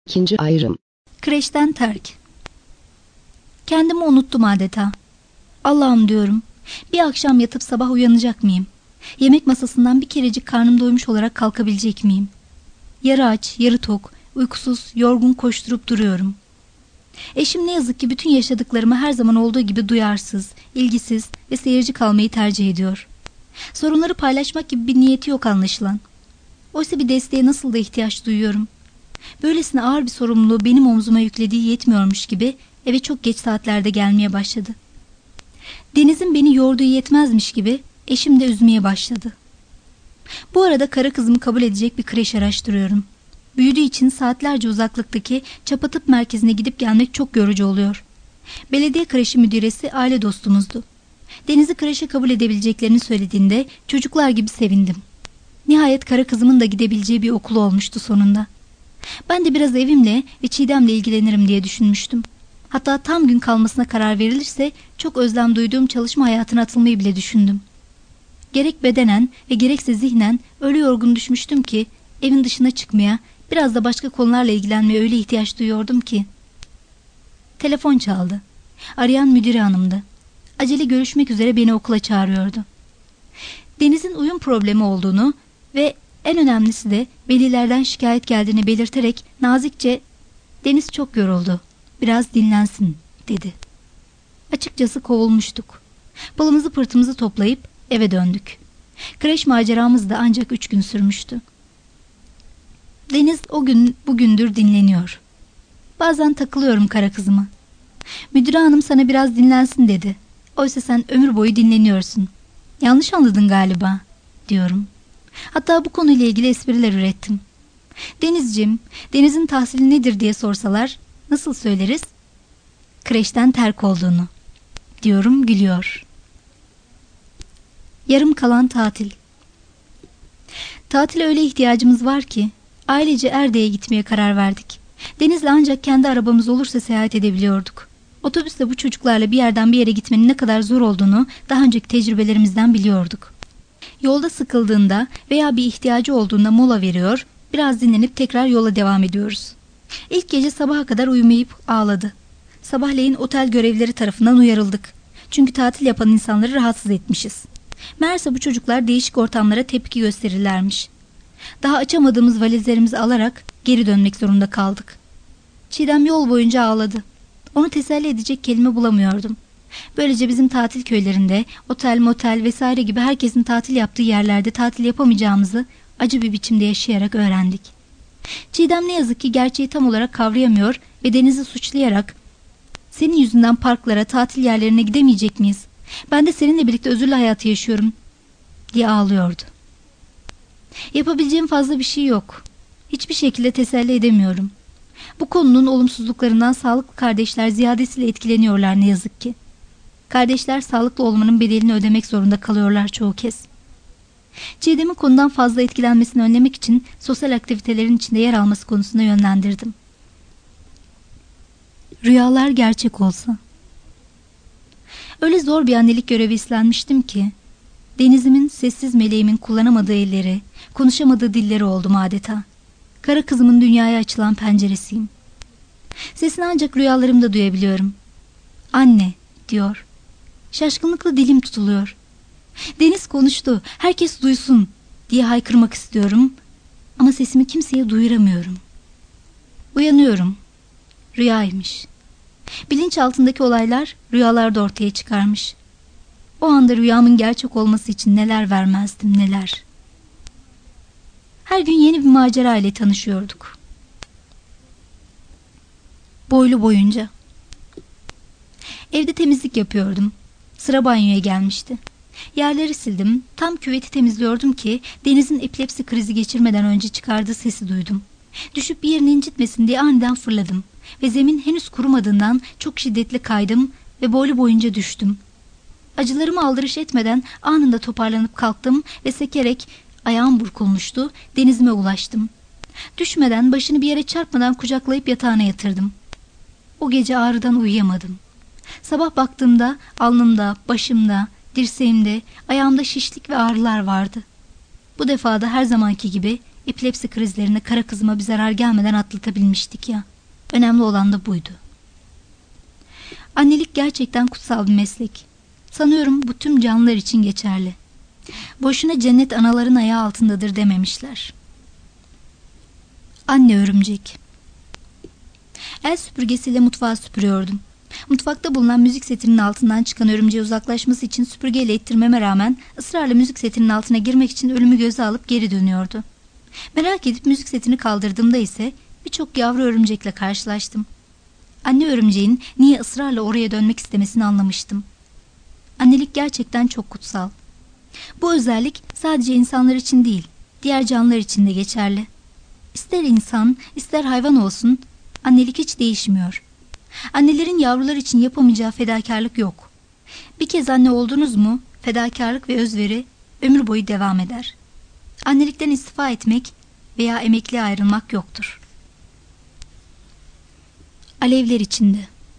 İkinci ayrım. Kreşten terk. Kendimi unuttum adeta. Allah'ım diyorum, bir akşam yatıp sabah uyanacak mıyım? Yemek masasından bir kerecik karnım doymuş olarak kalkabilecek miyim? Yarı aç, yarı tok, uykusuz, yorgun koşturup duruyorum. Eşim ne yazık ki bütün yaşadıklarımı her zaman olduğu gibi duyarsız, ilgisiz ve seyirci kalmayı tercih ediyor. Sorunları paylaşmak gibi bir niyeti yok anlaşılan. Oysa bir desteğe nasıl da ihtiyaç duyuyorum. Böylesine ağır bir sorumluluğu benim omzuma yüklediği yetmiyormuş gibi eve çok geç saatlerde gelmeye başladı. Deniz'in beni yorduğu yetmezmiş gibi eşim de üzmeye başladı. Bu arada kara kızımı kabul edecek bir kreş araştırıyorum. Büyüdüğü için saatlerce uzaklıktaki Çapatıp merkezine gidip gelmek çok yorucu oluyor. Belediye kreşi müdüresi aile dostumuzdu. Deniz'i kreşe kabul edebileceklerini söylediğinde çocuklar gibi sevindim. Nihayet kara kızımın da gidebileceği bir okul olmuştu sonunda. Ben de biraz evimle ve Çiğdem'le ilgilenirim diye düşünmüştüm. Hatta tam gün kalmasına karar verilirse çok özlem duyduğum çalışma hayatına atılmayı bile düşündüm. Gerek bedenen ve gerekse zihnen öyle yorgun düşmüştüm ki evin dışına çıkmaya, biraz da başka konularla ilgilenmeye öyle ihtiyaç duyuyordum ki. Telefon çaldı. Arayan müdüre hanımdı. Acele görüşmek üzere beni okula çağırıyordu. Deniz'in uyum problemi olduğunu ve en önemlisi de velilerden şikayet geldiğini belirterek nazikçe "Deniz çok yoruldu, biraz dinlensin" dedi. Açıkçası kovulmuştuk. Pılımızı pırtımızı toplayıp eve döndük. Kreş maceramız da ancak 3 gün sürmüştü. Deniz o gün bugündür dinleniyor. Bazen takılıyorum kara kızıma. Müdüre hanım sana biraz dinlensin dedi. Oysa sen ömür boyu dinleniyorsun. Yanlış anladın galiba diyorum. Hatta bu konuyla ilgili espriler ürettim. Denizciğim, Deniz'in tahsili nedir diye sorsalar nasıl söyleriz? Kreşten terk olduğunu diyorum, gülüyor. Yarım kalan tatil. Tatile öyle ihtiyacımız var ki ailece Erdek'e gitmeye karar verdik. Deniz'le ancak kendi arabamız olursa seyahat edebiliyorduk. Otobüsle bu çocuklarla bir yerden bir yere gitmenin ne kadar zor olduğunu daha önceki tecrübelerimizden biliyorduk. Yolda sıkıldığında veya bir ihtiyacı olduğunda mola veriyor, biraz dinlenip tekrar yola devam ediyoruz. İlk gece sabaha kadar uyumayıp ağladı. Sabahleyin otel görevlileri tarafından uyarıldık. Çünkü tatil yapan insanları rahatsız etmişiz. Meğerse bu çocuklar değişik ortamlara tepki gösterirlermiş. Daha açamadığımız valizlerimizi alarak geri dönmek zorunda kaldık. Çiğdem yol boyunca ağladı. Onu teselli edecek kelime bulamıyordum. Böylece bizim tatil köylerinde, otel, motel vesaire gibi herkesin tatil yaptığı yerlerde tatil yapamayacağımızı acı bir biçimde yaşayarak öğrendik. Çiğdem ne yazık ki gerçeği tam olarak kavrayamıyor ve Deniz'i suçlayarak "Senin yüzünden parklara, tatil yerlerine gidemeyecek miyiz? Ben de seninle birlikte özürlü hayatı yaşıyorum" diye ağlıyordu. Yapabileceğim fazla bir şey yok. Hiçbir şekilde teselli edemiyorum. Bu konunun olumsuzluklarından sağlıklı kardeşler ziyadesiyle etkileniyorlar ne yazık ki. Kardeşler sağlıklı olmanın bedelini ödemek zorunda kalıyorlar çoğu kez. Çiğdem'in konudan fazla etkilenmesini önlemek için sosyal aktivitelerin içinde yer alması konusunda yönlendirdim. Rüyalar gerçek olsa. Öyle zor bir annelik görevi üstlenmiştim ki Deniz'imin, sessiz meleğimin kullanamadığı elleri, konuşamadığı dilleri oldum adeta. Kara kızımın dünyaya açılan penceresiyim. Sesini ancak rüyalarımda duyabiliyorum. "Anne" diyor. Şaşkınlıkla dilim tutuluyor. "Deniz konuştu, herkes duysun" diye haykırmak istiyorum ama sesimi kimseye duyuramıyorum. Uyanıyorum. Rüyaymış. Bilinç altındaki olaylar rüyalarda ortaya çıkarmış. O anda rüyamın gerçek olması için neler vermezdim, neler. Her gün yeni bir macera ile tanışıyorduk. Boylu boyunca. Evde temizlik yapıyordum. Sıra banyoya gelmişti. Yerleri sildim. Tam küveti temizliyordum ki Deniz'in epilepsi krizi geçirmeden önce çıkardığı sesi duydum. Düşüp bir yerini incitmesin diye aniden fırladım. Ve zemin henüz kurumadığından çok şiddetli kaydım ve boylu boyunca düştüm. Acılarımı aldırış etmeden anında toparlanıp kalktım ve sekerek, ayağım burkulmuştu, Deniz'ime ulaştım. Düşmeden, başını bir yere çarpmadan kucaklayıp yatağına yatırdım. O gece ağrıdan uyuyamadım. Sabah baktığımda alnımda, başımda, dirseğimde, ayağımda şişlik ve ağrılar vardı. Bu defa da her zamanki gibi Epilepsi krizlerini kara kızıma bir zarar gelmeden atlatabilmiştik ya. Önemli olan da buydu. Annelik gerçekten kutsal bir meslek. Sanıyorum bu tüm canlılar için geçerli. Boşuna cennet anaların ayağı altındadır dememişler. Anne örümcek. El süpürgesiyle mutfağı süpürüyordum. Mutfakta bulunan müzik setinin altından çıkan örümceğe uzaklaşması için süpürgeyle ittirmeme rağmen ısrarla müzik setinin altına girmek için ölümü göze alıp geri dönüyordu. Merak edip müzik setini kaldırdığımda ise birçok yavru örümcekle karşılaştım. Anne örümceğin niye ısrarla oraya dönmek istemesini anlamıştım. Annelik gerçekten çok kutsal. Bu özellik sadece insanlar için değil, diğer canlılar için de geçerli. İster insan, ister hayvan olsun, annelik hiç değişmiyor. Annelerin yavrular için yapamayacağı fedakarlık yok. Bir kez anne oldunuz mu, fedakarlık ve özveri ömür boyu devam eder. Annelikten istifa etmek veya emekliye ayrılmak yoktur. Alevler içinde.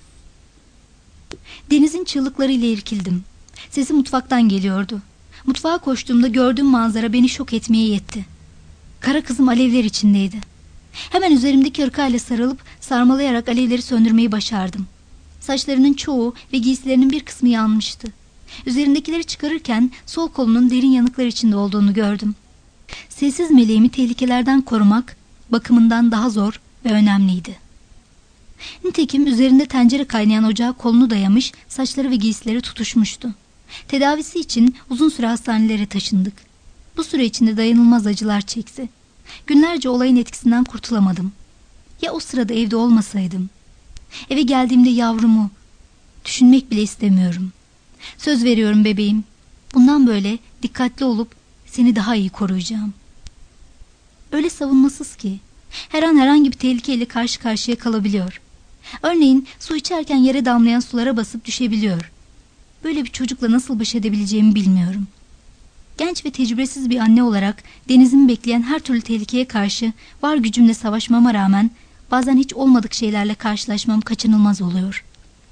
Denizin çığlıklarıyla irkildim. Sesi mutfaktan geliyordu. Mutfağa koştuğumda gördüğüm manzara beni şok etmeye yetti. Kara kızım alevler içindeydi. Hemen üzerimdeki hırkayla sarılıp sarmalayarak alevleri söndürmeyi başardım. Saçlarının çoğu ve giysilerinin bir kısmı yanmıştı. Üzerindekileri çıkarırken sol kolunun derin yanıklar içinde olduğunu gördüm. Sessiz meleğimi tehlikelerden korumak bakımından daha zor ve önemliydi. Nitekim üzerinde tencere kaynayan ocağa kolunu dayamış, saçları ve giysileri tutuşmuştu. Tedavisi için uzun süre hastanelere taşındık. Bu süre içinde dayanılmaz acılar çekti. Günlerce olayın etkisinden kurtulamadım. Ya o sırada evde olmasaydım? Eve geldiğimde yavrumu düşünmek bile istemiyorum. Söz veriyorum bebeğim. Bundan böyle dikkatli olup seni daha iyi koruyacağım. Öyle savunmasız ki her an herhangi bir tehlikeyle karşı karşıya kalabiliyor. Örneğin su içerken yere damlayan sulara basıp düşebiliyor. Böyle bir çocukla nasıl baş edebileceğimi bilmiyorum. Genç ve tecrübesiz bir anne olarak denizimi bekleyen her türlü tehlikeye karşı var gücümle savaşmama rağmen bazen hiç olmadık şeylerle karşılaşmam kaçınılmaz oluyor.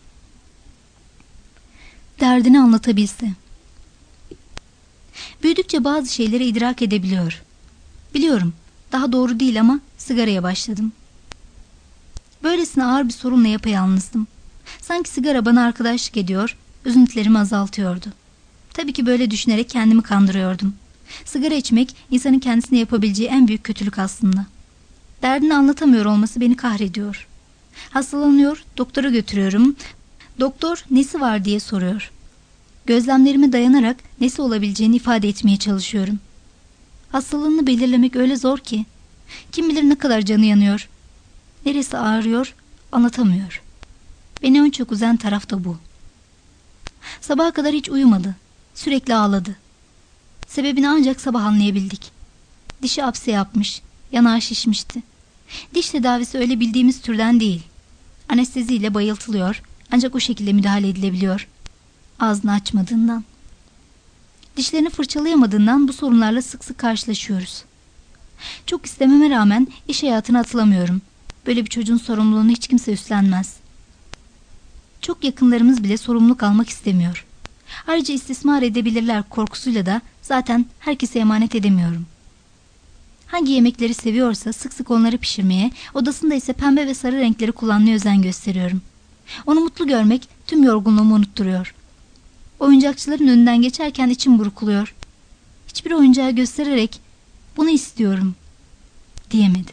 Derdini anlatabilse. Büyüdükçe bazı şeyleri idrak edebiliyor. Biliyorum, daha doğru değil ama sigaraya başladım. Böylesine ağır bir sorunla yapayalnızdım. Sanki sigara bana arkadaşlık ediyor, üzüntülerimi azaltıyordu. Tabii ki böyle düşünerek kendimi kandırıyordum. Sigara içmek insanın kendisine yapabileceği en büyük kötülük aslında. Derdini anlatamıyor olması beni kahrediyor. Hastalanıyor, doktora götürüyorum. Doktor nesi var diye soruyor. Gözlemlerime dayanarak nesi olabileceğini ifade etmeye çalışıyorum. Hastalığını belirlemek öyle zor ki. Kim bilir ne kadar canı yanıyor. Neresi ağrıyor anlatamıyor. Beni en çok üzen taraf da bu. Sabaha kadar hiç uyumadı. Sürekli ağladı. Sebebini ancak sabah anlayabildik. Dişi apse yapmış, yanağı şişmişti. Diş tedavisi öyle bildiğimiz türden değil. Anesteziyle bayıltılıyor, ancak o şekilde müdahale edilebiliyor. Ağzını açmadığından. Dişlerini fırçalayamadığından bu sorunlarla sık sık karşılaşıyoruz. Çok istememe rağmen iş hayatına atılamıyorum. Böyle bir çocuğun sorumluluğunu hiç kimse üstlenmez. Çok yakınlarımız bile sorumluluk almak istemiyor. Ayrıca istismar edebilirler korkusuyla da zaten herkese emanet edemiyorum. Hangi yemekleri seviyorsa sık sık onları pişirmeye, odasında ise pembe ve sarı renkleri kullanmaya özen gösteriyorum. Onu mutlu görmek tüm yorgunluğumu unutturuyor. Oyuncakçıların önünden geçerken içim burkuluyor. Hiçbir oyuncağı göstererek bunu istiyorum diyemedi.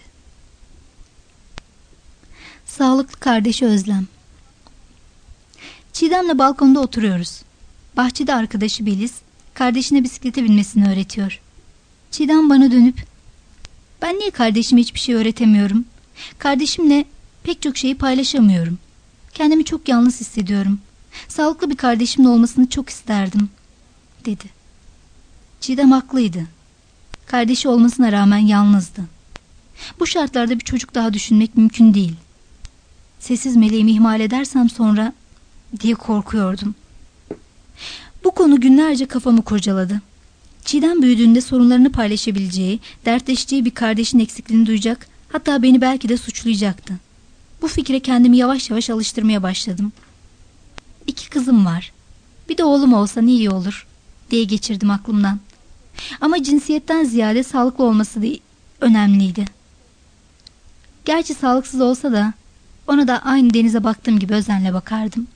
Sağlıklı kardeşi Özlem. Çiğdem'le balkonda oturuyoruz. Bahçede arkadaşı Beliz, kardeşine bisiklete binmesini öğretiyor. Çiğdem bana dönüp, "Ben niye kardeşime hiçbir şey öğretemiyorum? Kardeşimle pek çok şeyi paylaşamıyorum. Kendimi çok yalnız hissediyorum. Sağlıklı bir kardeşimin olmasını çok isterdim," dedi. Çiğdem haklıydı. Kardeşi olmasına rağmen yalnızdı. Bu şartlarda bir çocuk daha düşünmek mümkün değil. Sessiz meleğimi ihmal edersem sonra diye korkuyordum. Bu konu günlerce kafamı kurcaladı. Çiğdem büyüdüğünde sorunlarını paylaşabileceği, dertleşeceği bir kardeşin eksikliğini duyacak, hatta beni belki de suçlayacaktı. Bu fikre kendimi yavaş yavaş alıştırmaya başladım. 2 kızım var. Bir de oğlum olsa ne iyi olur diye geçirdim aklımdan. Ama cinsiyetten ziyade sağlıklı olması önemliydi. Gerçi sağlıksız olsa da ona da aynı denize baktığım gibi özenle bakardım.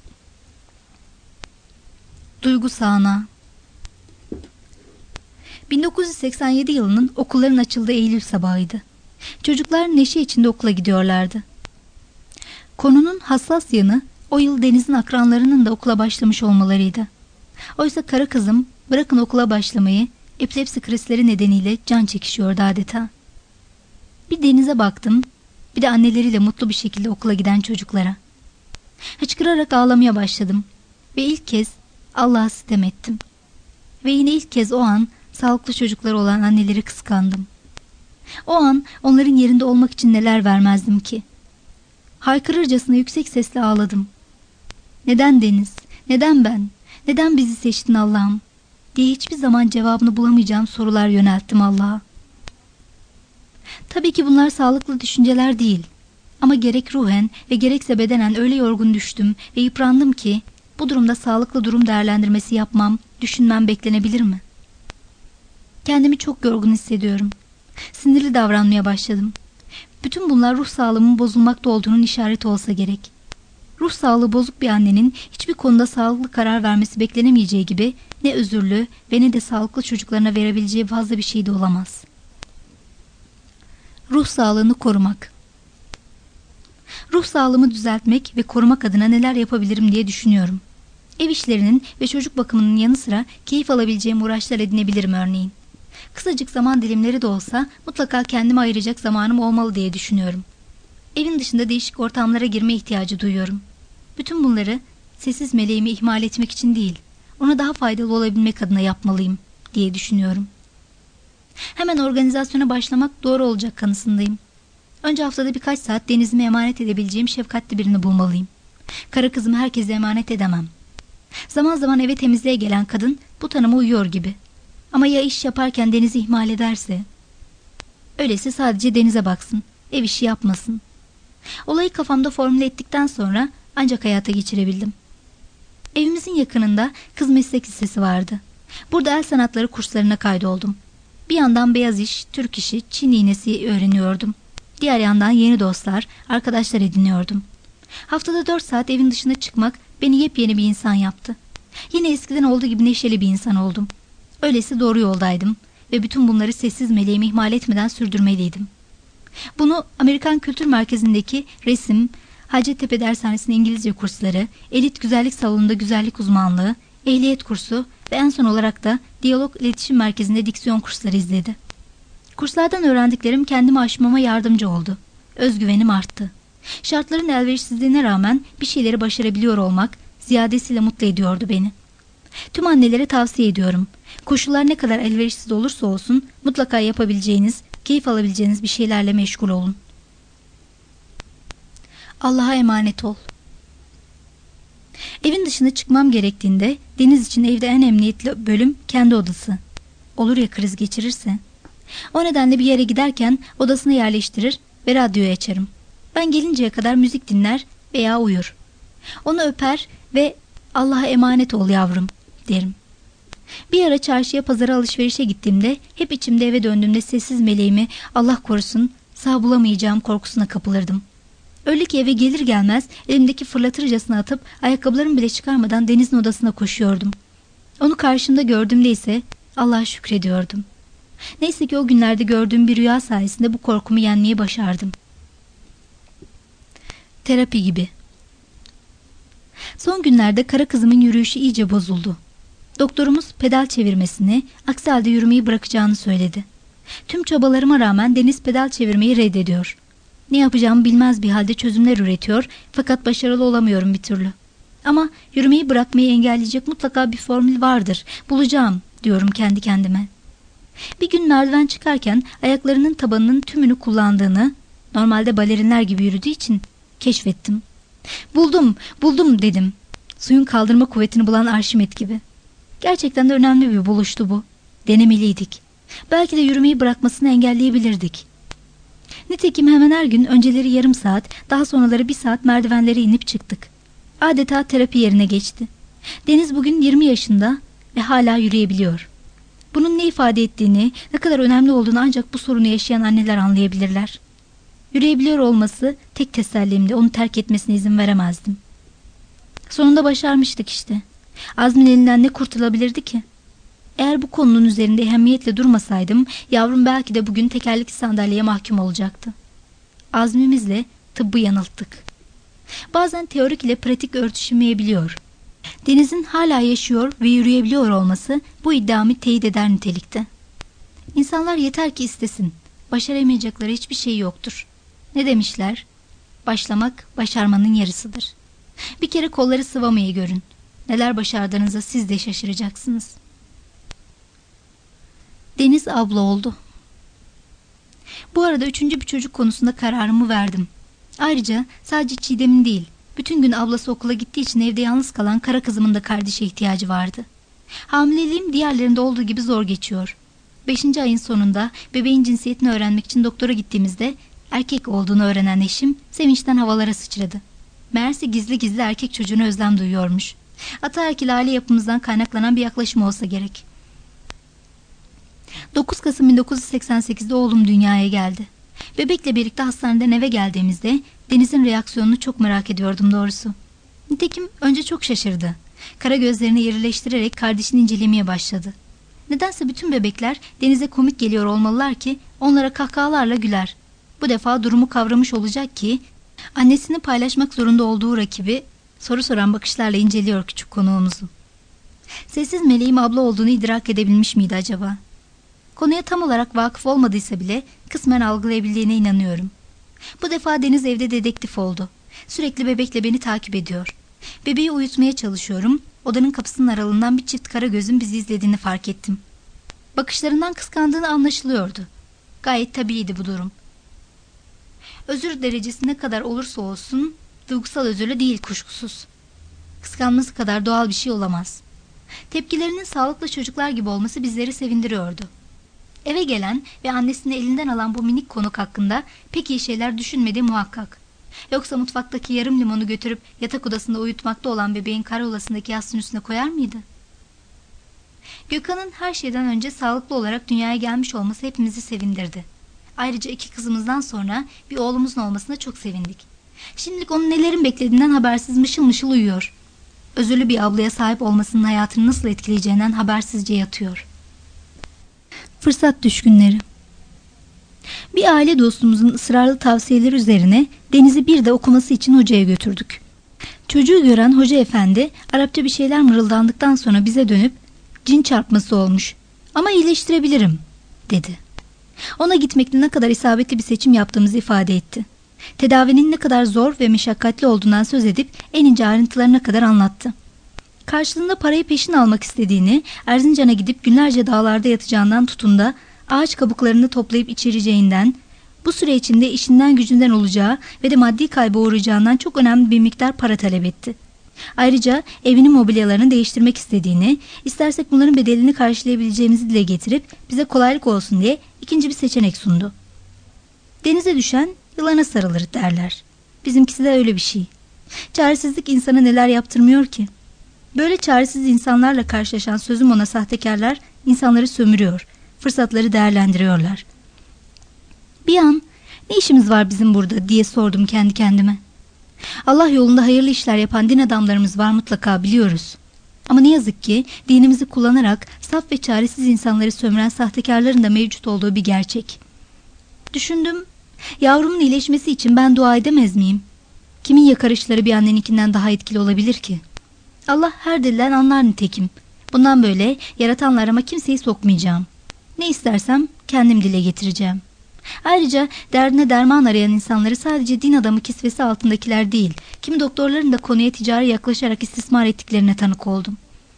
Duygu sağanağı. 1987 yılının okulların açıldığı Eylül sabahıydı. Çocuklar neşe içinde okula gidiyorlardı. Konunun hassas yanı o yıl Deniz'in akranlarının da okula başlamış olmalarıydı. Oysa kara kızım bırakın okula başlamayı, epilepsi krizleri nedeniyle can çekişiyordu adeta. Bir Deniz'e baktım, bir de anneleriyle mutlu bir şekilde okula giden çocuklara. Hıçkırarak ağlamaya başladım ve ilk kez Allah'a sitem ettim. Ve yine ilk kez o an sağlıklı çocukları olan anneleri kıskandım. O an onların yerinde olmak için neler vermezdim ki. Haykırırcasına yüksek sesle ağladım. Neden Deniz? Neden ben? Neden bizi seçtin Allah'ım? Diye hiçbir zaman cevabını bulamayacağım sorular yönelttim Allah'a. Tabii ki bunlar sağlıklı düşünceler değil. Ama gerek ruhen ve gerekse bedenen öyle yorgun düştüm ve yıprandım ki bu durumda sağlıklı durum değerlendirmesi yapmam, düşünmem beklenebilir mi? Kendimi çok yorgun hissediyorum. Sinirli davranmaya başladım. Bütün bunlar ruh sağlığımın bozulmakta olduğunun işareti olsa gerek. Ruh sağlığı bozuk bir annenin hiçbir konuda sağlıklı karar vermesi beklenemeyeceği gibi ne özürlü ve ne de sağlıklı çocuklarına verebileceği fazla bir şey de olamaz. Ruh sağlığını korumak. Ruh sağlığımı düzeltmek ve korumak adına neler yapabilirim diye düşünüyorum. Ev işlerinin ve çocuk bakımının yanı sıra keyif alabileceğim uğraşlar edinebilirim örneğin. Kısacık zaman dilimleri de olsa mutlaka kendime ayıracak zamanım olmalı diye düşünüyorum. Evin dışında değişik ortamlara girme ihtiyacı duyuyorum. Bütün bunları sessiz meleğimi ihmal etmek için değil, ona daha faydalı olabilmek adına yapmalıyım diye düşünüyorum. Hemen organizasyona başlamak doğru olacak kanısındayım. Önce haftada birkaç saat Deniz'ime emanet edebileceğim şefkatli birini bulmalıyım. Kara kızımı herkese emanet edemem. Zaman zaman eve temizliğe gelen kadın bu tanıma uyuyor gibi. Ama ya iş yaparken Deniz'i ihmal ederse? Öyleyse sadece Deniz'e baksın, ev işi yapmasın. Olayı kafamda formüle ettikten sonra ancak hayata geçirebildim. Evimizin yakınında kız meslek lisesi vardı. Burada el sanatları kurslarına kaydoldum. Bir yandan beyaz iş, Türk işi, Çin iğnesi öğreniyordum. Diğer yandan yeni dostlar, arkadaşlar ediniyordum. Haftada 4 saat evin dışına çıkmak beni yepyeni bir insan yaptı. Yine eskiden olduğu gibi neşeli bir insan oldum. Öyleyse doğru yoldaydım ve bütün bunları sessiz meleğimi ihmal etmeden sürdürmeliydim. Bunu Amerikan Kültür Merkezi'ndeki resim, Hacettepe Dershanesi'nin İngilizce kursları, elit güzellik salonunda güzellik uzmanlığı, ehliyet kursu ve en son olarak da Diyalog İletişim Merkezi'nde diksiyon kursları izledi. Kurslardan öğrendiklerim kendimi aşmama yardımcı oldu. Özgüvenim arttı. Şartların elverişsizliğine rağmen bir şeyleri başarabiliyor olmak ziyadesiyle mutlu ediyordu beni. Tüm annelere tavsiye ediyorum. Koşullar ne kadar elverişsiz olursa olsun mutlaka yapabileceğiniz, keyif alabileceğiniz bir şeylerle meşgul olun. Allah'a emanet ol. Evin dışına çıkmam gerektiğinde Deniz için evde en emniyetli bölüm kendi odası. Olur ya kriz geçirirse. O nedenle bir yere giderken odasına yerleştirir ve radyoyu açarım. Ben gelinceye kadar müzik dinler veya uyur. Onu öper ve Allah'a emanet ol yavrum derim. Bir ara çarşıya pazara alışverişe gittiğimde hep içimde eve döndüğümde sessiz meleğimi Allah korusun sağ bulamayacağım korkusuna kapılırdım. Öyle ki eve gelir gelmez elimdeki fırlatırcasına atıp ayakkabılarımı bile çıkarmadan Deniz'in odasına koşuyordum. Onu karşımda gördüğümde ise Allah'a şükrediyordum. Neyse ki o günlerde gördüğüm bir rüya sayesinde bu korkumu yenmeyi başardım. Terapi gibi. Son günlerde kara kızımın yürüyüşü iyice bozuldu. Doktorumuz pedal çevirmesini, aksi halde yürümeyi bırakacağını söyledi. Tüm çabalarıma rağmen Deniz pedal çevirmeyi reddediyor. Ne yapacağımı bilmez bir halde çözümler üretiyor fakat başarılı olamıyorum bir türlü. Ama yürümeyi bırakmayı engelleyecek mutlaka bir formül vardır, bulacağım diyorum kendi kendime. Bir gün merdiven çıkarken ayaklarının tabanının tümünü kullandığını, normalde balerinler gibi yürüdüğü için keşfettim. Buldum dedim. Suyun kaldırma kuvvetini bulan Arşimet gibi. Gerçekten de önemli bir buluştu bu. Denemeliydik. Belki de yürümeyi bırakmasını engelleyebilirdik. Nitekim hemen her gün önceleri yarım saat, daha sonraları 1 saat merdivenlere inip çıktık. Adeta terapi yerine geçti. Deniz bugün 20 yaşında ve hala yürüyebiliyor. Bunun ne ifade ettiğini, ne kadar önemli olduğunu ancak bu sorunu yaşayan anneler anlayabilirler. Yürüyebiliyor olması tek tesellimdi. Onu terk etmesine izin veremezdim. Sonunda başarmıştık işte. Azmin elinden ne kurtulabilirdi ki? Eğer bu konunun üzerinde ehemmiyetle durmasaydım, yavrum belki de bugün tekerlekli sandalyeye mahkum olacaktı. Azmimizle tıbbı yanılttık. Bazen teorik ile pratik örtüşmeyebiliyor. Deniz'in hala yaşıyor ve yürüyebiliyor olması bu iddiamı teyit eder nitelikte. İnsanlar yeter ki istesin. Başaramayacakları hiçbir şey yoktur. Ne demişler? Başlamak başarmanın yarısıdır. Bir kere kolları sıvamayı görün. Neler başardığınıza siz de şaşıracaksınız. Deniz abla oldu. Bu arada 3. bir çocuk konusunda kararımı verdim. Ayrıca sadece Çiğdem'in değil, bütün gün ablası okula gittiği için evde yalnız kalan kara kızımın da kardeşe ihtiyacı vardı. Hamileliğim diğerlerinde olduğu gibi zor geçiyor. 5. ayın sonunda bebeğin cinsiyetini öğrenmek için doktora gittiğimizde erkek olduğunu öğrenen eşim sevinçten havalara sıçradı. Meğerse gizli gizli erkek çocuğuna özlem duyuyormuş. Ataerkil aile yapımızdan kaynaklanan bir yaklaşım olsa gerek. 9 Kasım 1988'de oğlum dünyaya geldi. Bebekle birlikte hastaneden eve geldiğimizde Deniz'in reaksiyonunu çok merak ediyordum doğrusu. Nitekim önce çok şaşırdı. Kara gözlerini irileştirerek kardeşini incelemeye başladı. Nedense bütün bebekler Deniz'e komik geliyor olmalılar ki onlara kahkahalarla güler. Bu defa durumu kavramış olacak ki annesini paylaşmak zorunda olduğu rakibi soru soran bakışlarla inceliyor küçük konuğumuzu. Sessiz meleğim abla olduğunu idrak edebilmiş miydi acaba? Konuya tam olarak vakıf olmadıysa bile kısmen algılayabildiğine inanıyorum. Bu defa Deniz evde dedektif oldu. Sürekli bebekle beni takip ediyor. Bebeği uyutmaya çalışıyorum. Odanın kapısının aralığından bir çift kara gözün bizi izlediğini fark ettim. Bakışlarından kıskandığını anlaşılıyordu. Gayet tabiiydi bu durum. Özür derecesi ne kadar olursa olsun duygusal özürlü değil kuşkusuz. Kıskanması kadar doğal bir şey olamaz. Tepkilerinin sağlıklı çocuklar gibi olması bizleri sevindiriyordu. Eve gelen ve annesini elinden alan bu minik konuk hakkında pek iyi şeyler düşünmedi muhakkak. Yoksa mutfaktaki yarım limonu götürüp yatak odasında uyutmakta olan bebeğin karolasındaki yastığın üstüne koyar mıydı? Gökhan'ın her şeyden önce sağlıklı olarak dünyaya gelmiş olması hepimizi sevindirdi. Ayrıca 2 kızımızdan sonra bir oğlumuzun olmasına çok sevindik. Şimdilik onun nelerin beklediğinden habersiz mışıl mışıl uyuyor. Özürlü bir ablaya sahip olmasının hayatını nasıl etkileyeceğinden habersizce yatıyor. Fırsat düşkünleri. Bir aile dostumuzun ısrarlı tavsiyeleri üzerine Deniz'i bir de okuması için hocaya götürdük. Çocuğu gören hoca efendi Arapça bir şeyler mırıldandıktan sonra bize dönüp cin çarpması olmuş ama iyileştirebilirim dedi. Ona gitmekle ne kadar isabetli bir seçim yaptığımızı ifade etti. Tedavinin ne kadar zor ve meşakkatli olduğundan söz edip en ince ayrıntılarına kadar anlattı. Karşılığında parayı peşin almak istediğini, Erzincan'a gidip günlerce dağlarda yatacağından tutun da ağaç kabuklarını toplayıp içireceğinden, bu süre içinde işinden gücünden olacağı ve de maddi kayba uğrayacağından çok önemli bir miktar para talep etti. Ayrıca evinin mobilyalarını değiştirmek istediğini, istersek bunların bedelini karşılayabileceğimizi dile getirip bize kolaylık olsun diye ikinci bir seçenek sundu. Denize düşen yılana sarılır derler. Bizimkisi de öyle bir şey. Çaresizlik insana neler yaptırmıyor ki? Böyle çaresiz insanlarla karşılaşan sözüm ona sahtekarlar insanları sömürüyor, fırsatları değerlendiriyorlar. Bir an ne işimiz var bizim burada diye sordum kendi kendime. Allah yolunda hayırlı işler yapan din adamlarımız var mutlaka biliyoruz. Ama ne yazık ki dinimizi kullanarak saf ve çaresiz insanları sömüren sahtekarların da mevcut olduğu bir gerçek. Düşündüm, yavrumun iyileşmesi için ben dua edemez miyim? Kimin yakarışları bir anneninkinden daha etkili olabilir ki? Allah her dilden anlar nitekim. Bundan böyle yaratanla arama kimseyi sokmayacağım. Ne istersem kendim dile getireceğim. Ayrıca derdine derman arayan insanları sadece din adamı kisvesi altındakiler değil, kimi doktorların da konuya ticari yaklaşarak istismar ettiklerine tanık oldum.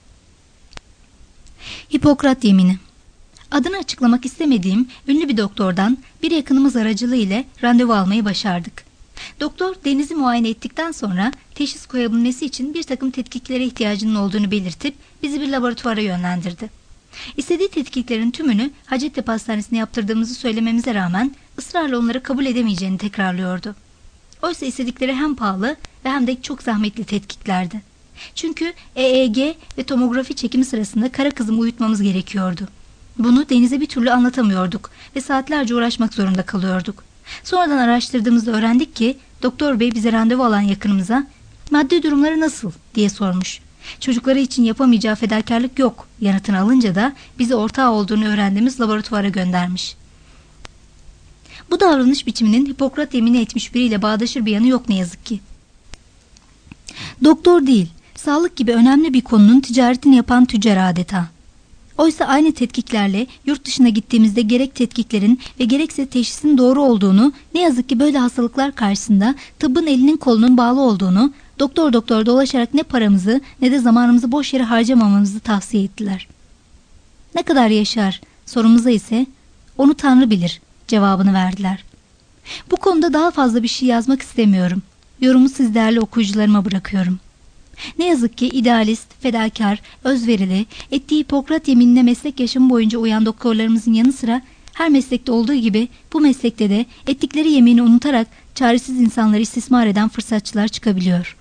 Hipokrat yemini. Adını açıklamak istemediğim ünlü bir doktordan bir yakınımız aracılığıyla randevu almayı başardık. Doktor Deniz'i muayene ettikten sonra teşhis koyabilmesi için bir takım tetkiklere ihtiyacının olduğunu belirtip bizi bir laboratuvara yönlendirdi. İstediği tetkiklerin tümünü Hacettepe Hastanesi'ne yaptırdığımızı söylememize rağmen ısrarla onları kabul edemeyeceğini tekrarlıyordu. Oysa istedikleri hem pahalı ve hem de çok zahmetli tetkiklerdi. Çünkü EEG ve tomografi çekimi sırasında kara kızımı uyutmamız gerekiyordu. Bunu Deniz'e bir türlü anlatamıyorduk ve saatlerce uğraşmak zorunda kalıyorduk. Sonradan araştırdığımızda öğrendik ki doktor bey bize randevu alan yakınımıza "Maddi durumları nasıl?" diye sormuş. Çocukları için yapamayacağı fedakarlık yok yanıtını alınca da bizi ortağı olduğunu öğrendiğimiz laboratuvara göndermiş. Bu davranış biçiminin Hipokrat yemini etmiş biriyle bağdaşır bir yanı yok ne yazık ki. Doktor değil, sağlık gibi önemli bir konunun ticaretini yapan tüccar adeta. Oysa aynı tetkiklerle yurt dışına gittiğimizde gerek tetkiklerin ve gerekse teşhisin doğru olduğunu, ne yazık ki böyle hastalıklar karşısında tıbbın elinin kolunun bağlı olduğunu, doktor doktor dolaşarak ne paramızı ne de zamanımızı boş yere harcamamamızı tavsiye ettiler. Ne kadar yaşar sorumuza ise "Onu Tanrı bilir" cevabını verdiler. Bu konuda daha fazla bir şey yazmak istemiyorum. Yorumu siz değerli okuyucularıma bırakıyorum. Ne yazık ki idealist, fedakar, özverili, ettiği Hipokrat yeminine meslek yaşamı boyunca uyan doktorlarımızın yanı sıra her meslekte olduğu gibi bu meslekte de ettikleri yemini unutarak çaresiz insanları istismar eden fırsatçılar çıkabiliyor.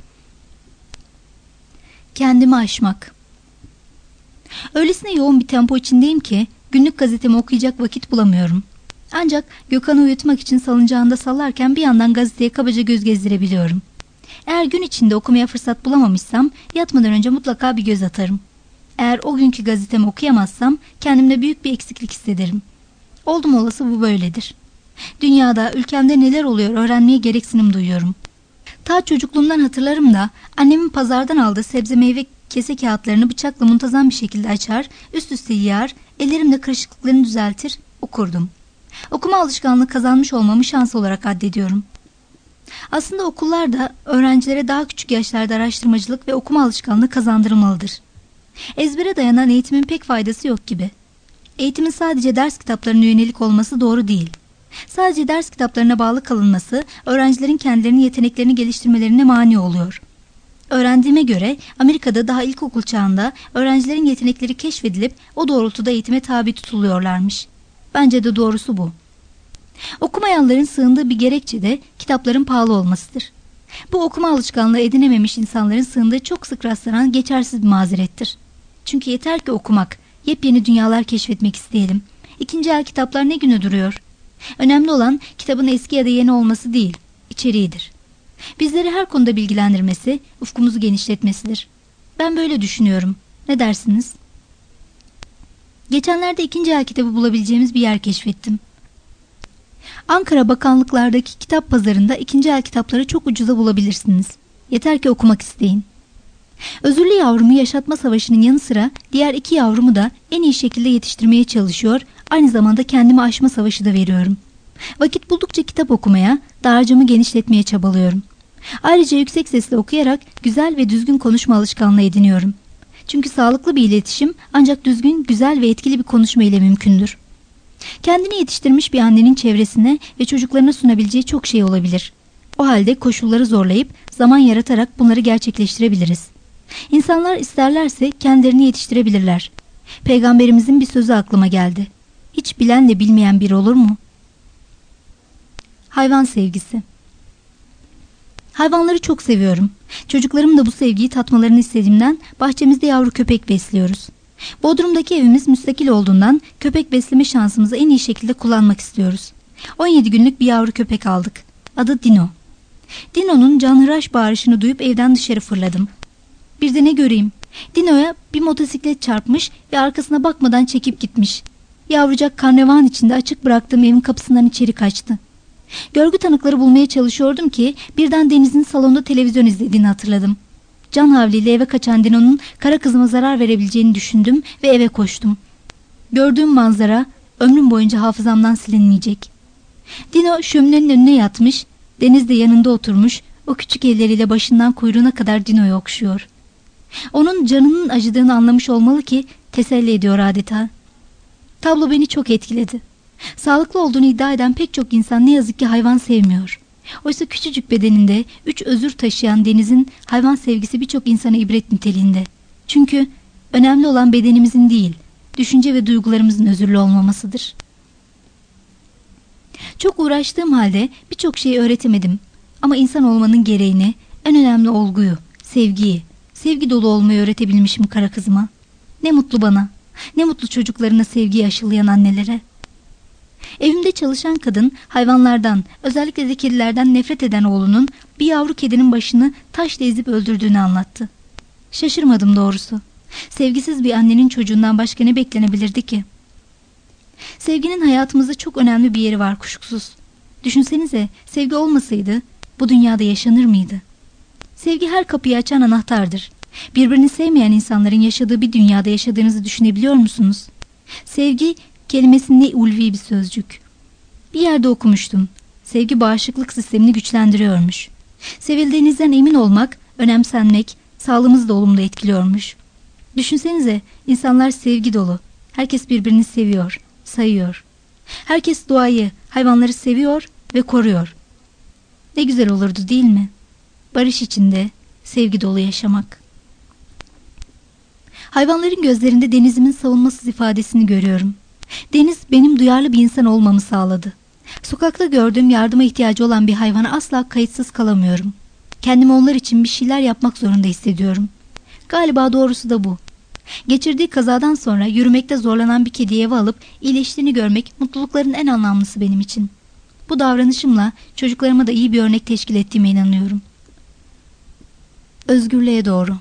Kendimi aşmak. Öylesine yoğun bir tempo içindeyim ki günlük gazetemi okuyacak vakit bulamıyorum. Ancak Gökhan'ı uyutmak için salıncağında sallarken bir yandan gazeteye kabaca göz gezdirebiliyorum. Eğer gün içinde okumaya fırsat bulamamışsam yatmadan önce mutlaka bir göz atarım. Eğer o günkü gazetemi okuyamazsam kendimde büyük bir eksiklik hissederim. Oldum olası bu böyledir. Dünyada, ülkemde neler oluyor öğrenmeye gereksinim duyuyorum. Ta çocukluğumdan hatırlarım da annemin pazardan aldığı sebze meyve kese kağıtlarını bıçakla muntazam bir şekilde açar, üst üste yığar, ellerimle kırışıklıklarını düzeltir, okurdum. Okuma alışkanlığı kazanmış olmamı şans olarak addediyorum. Aslında okullar da öğrencilere daha küçük yaşlarda araştırmacılık ve okuma alışkanlığı kazandırılmalıdır. Ezbere dayanan eğitimin pek faydası yok gibi. Eğitimin sadece ders kitaplarına yönelik olması doğru değil. Sadece ders kitaplarına bağlı kalınması öğrencilerin kendilerinin yeteneklerini geliştirmelerine mani oluyor. Öğrendiğime göre Amerika'da daha ilkokul çağında öğrencilerin yetenekleri keşfedilip o doğrultuda eğitime tabi tutuluyorlarmış. Bence de doğrusu bu. Okumayanların sığındığı bir gerekçe de kitapların pahalı olmasıdır. Bu okuma alışkanlığı edinememiş insanların sığındığı çok sık rastlanan geçersiz bir mazerettir. Çünkü yeter ki okumak, yepyeni dünyalar keşfetmek isteyelim. İkinci el kitaplar ne güne duruyor? Önemli olan kitabın eski ya da yeni olması değil, içeriğidir. Bizleri her konuda bilgilendirmesi, ufkumuzu genişletmesidir. Ben böyle düşünüyorum. Ne dersiniz? Geçenlerde ikinci el kitabı bulabileceğimiz bir yer keşfettim. Ankara bakanlıklardaki kitap pazarında ikinci el kitapları çok ucuza bulabilirsiniz. Yeter ki okumak isteyin. Özürlü yavrumu yaşatma savaşının yanı sıra diğer iki yavrumu da en iyi şekilde yetiştirmeye çalışıyor, aynı zamanda kendimi aşma savaşı da veriyorum. Vakit buldukça kitap okumaya, dağarcığımı genişletmeye çabalıyorum. Ayrıca yüksek sesle okuyarak güzel ve düzgün konuşma alışkanlığı ediniyorum. Çünkü sağlıklı bir iletişim ancak düzgün, güzel ve etkili bir konuşma ile mümkündür. Kendini yetiştirmiş bir annenin çevresine ve çocuklarına sunabileceği çok şey olabilir. O halde koşulları zorlayıp zaman yaratarak bunları gerçekleştirebiliriz. İnsanlar isterlerse kendilerini yetiştirebilirler. Peygamberimizin bir sözü aklıma geldi. Hiç bilenle bilmeyen biri olur mu? Hayvan sevgisi. Hayvanları çok seviyorum. Çocuklarım da bu sevgiyi tatmalarını istediğimden bahçemizde yavru köpek besliyoruz. Bodrum'daki evimiz müstakil olduğundan köpek besleme şansımızı en iyi şekilde kullanmak istiyoruz. 17 günlük bir yavru köpek aldık. Adı Dino. Dino'nun canhıraş bağırışını duyup evden dışarı fırladım. Bir de ne göreyim? Dino'ya bir motosiklet çarpmış ve arkasına bakmadan çekip gitmiş. Yavrucak karnevan içinde açık bıraktığım evin kapısından içeri kaçtı. Görgü tanıkları bulmaya çalışıyordum ki birden Deniz'in salonda televizyon izlediğini hatırladım. Can havliyle eve kaçan Dino'nun kara kızıma zarar verebileceğini düşündüm ve eve koştum. Gördüğüm manzara ömrüm boyunca hafızamdan silinmeyecek. Dino şöminenin önüne yatmış, Deniz de yanında oturmuş, o küçük elleriyle başından kuyruğuna kadar Dino'yu okşuyor. Onun canının acıdığını anlamış olmalı ki teselli ediyor adeta. Tablo beni çok etkiledi. Sağlıklı olduğunu iddia eden pek çok insan ne yazık ki hayvan sevmiyor. Oysa küçücük bedeninde 3 özür taşıyan Deniz'in hayvan sevgisi birçok insana ibret niteliğinde. Çünkü önemli olan bedenimizin değil, düşünce ve duygularımızın özürlü olmamasıdır. Çok uğraştığım halde birçok şeyi öğretemedim. Ama insan olmanın gereğini, en önemli olguyu, sevgiyi, sevgi dolu olmayı öğretebilmişim kara kızıma. Ne mutlu bana. Ne mutlu çocuklarına sevgiyi aşılayan annelere. Evimde çalışan kadın hayvanlardan, özellikle de kedilerden nefret eden oğlunun bir yavru kedinin başını taşla ezip öldürdüğünü anlattı. Şaşırmadım doğrusu. Sevgisiz bir annenin çocuğundan başka ne beklenebilirdi ki? Sevginin hayatımızda çok önemli bir yeri var kuşkusuz. Düşünsenize, sevgi olmasaydı bu dünyada yaşanır mıydı? Sevgi her kapıyı açan anahtardır. Birbirini sevmeyen insanların yaşadığı bir dünyada yaşadığınızı düşünebiliyor musunuz? Sevgi kelimesi ne ulvi bir sözcük. Bir yerde okumuştum. Sevgi bağışıklık sistemini güçlendiriyormuş. Sevildiğinizden emin olmak, önemsenmek, sağlığımızı da olumlu etkiliyormuş. Düşünsenize, insanlar sevgi dolu. Herkes birbirini seviyor, sayıyor. Herkes doğayı, hayvanları seviyor ve koruyor. Ne güzel olurdu değil mi? Barış içinde, sevgi dolu yaşamak. Hayvanların gözlerinde denizimin savunmasız ifadesini görüyorum. Deniz benim duyarlı bir insan olmamı sağladı. Sokakta gördüğüm yardıma ihtiyacı olan bir hayvana asla kayıtsız kalamıyorum. Kendimi onlar için bir şeyler yapmak zorunda hissediyorum. Galiba doğrusu da bu. Geçirdiği kazadan sonra yürümekte zorlanan bir kediyi eve alıp iyileştiğini görmek mutlulukların en anlamlısı benim için. Bu davranışımla çocuklarıma da iyi bir örnek teşkil ettiğime inanıyorum. Özgürlüğe doğru.